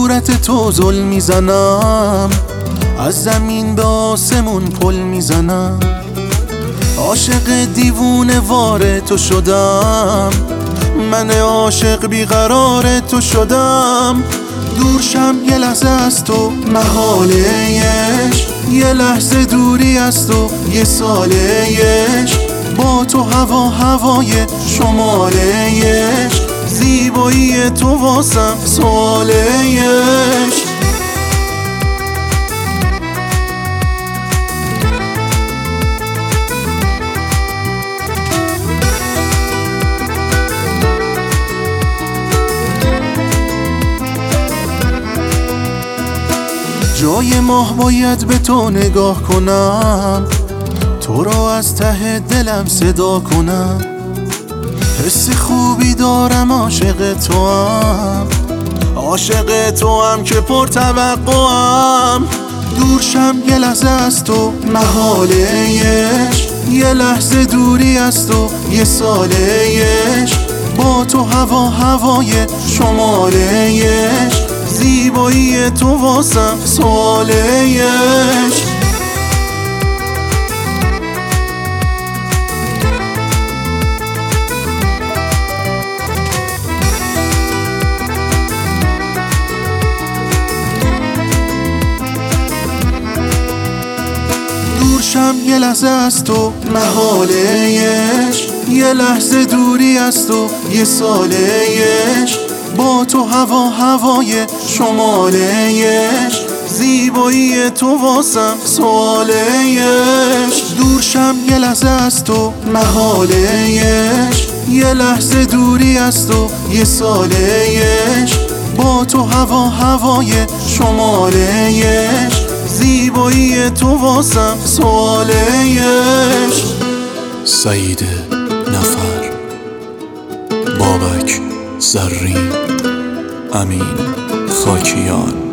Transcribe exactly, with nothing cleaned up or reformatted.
صورت تو زل میزنم، از زمین به آسمون پل میزنم. عاشق دیوونه وار تو شدم، من عاشق بیقرار تو شدم. دورشم یه لحظه از تو محالهش، یه لحظه دوری از تو یه سالهش. با تو هوا هوای شمالهش، زیبایی تو واسم سوالهش. جای ماه باید به تو نگاه کنم، تو را از ته دلم صدا کنم. حس خوبی دارم، عاشق تو هم، عاشق تو هم که پر توقعم. دورشم یه لحظه از تو محالهش، یه لحظه دوری از تو یه سالهش. با تو هوا هوای شمالهش، زیبایی تو واسم سوالهش. دورشم یه لحظه از تو محالهش، یه لحظه دوری از تو یه سالهش. با تو هوا هوای شمالهش، زیبایی تو واسم سوالهش. دورشم یه لحظه از تو محالهش، یه لحظه دوری از تو یه سالهش. با تو هوا هوای شمالهش، زیبایی تو واسم سوالهش. سعید نفر، بابک زرین، امین خاکیان.